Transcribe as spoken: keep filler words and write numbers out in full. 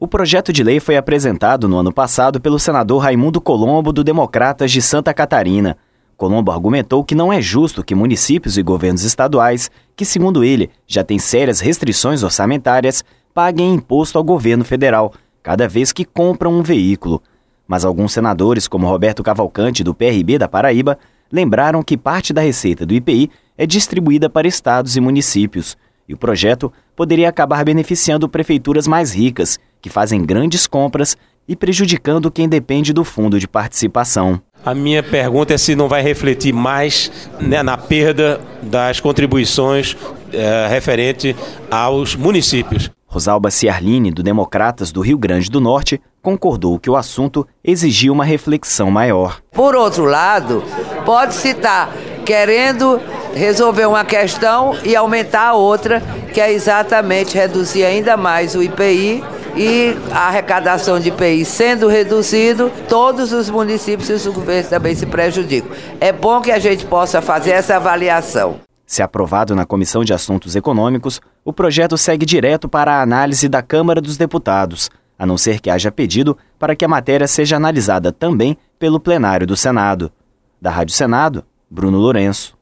O projeto de lei foi apresentado no ano passado pelo senador Raimundo Colombo, do Democratas de Santa Catarina. Colombo argumentou que não é justo que municípios e governos estaduais, que segundo ele já têm sérias restrições orçamentárias, paguem imposto ao governo federal, cada vez que compram um veículo. Mas alguns senadores, como Roberto Cavalcante, do P R B da Paraíba, lembraram que parte da receita do I P I é distribuída para estados e municípios, e o projeto poderia acabar beneficiando prefeituras mais ricas, que fazem grandes compras, e prejudicando quem depende do fundo de participação. A minha pergunta é se não vai refletir mais, né, na perda das contribuições é, referente aos municípios. Rosalba Ciarline, do Democratas do Rio Grande do Norte, concordou que o assunto exigia uma reflexão maior. Por outro lado, pode-se estar querendo resolver uma questão e aumentar a outra, que é exatamente reduzir ainda mais o I P I, e a arrecadação de I P I sendo reduzido, todos os municípios e os governos também se prejudicam. É bom que a gente possa fazer essa avaliação. Se aprovado na Comissão de Assuntos Econômicos, o projeto segue direto para a análise da Câmara dos Deputados, a não ser que haja pedido para que a matéria seja analisada também pelo plenário do Senado. Da Rádio Senado, Bruno Lourenço.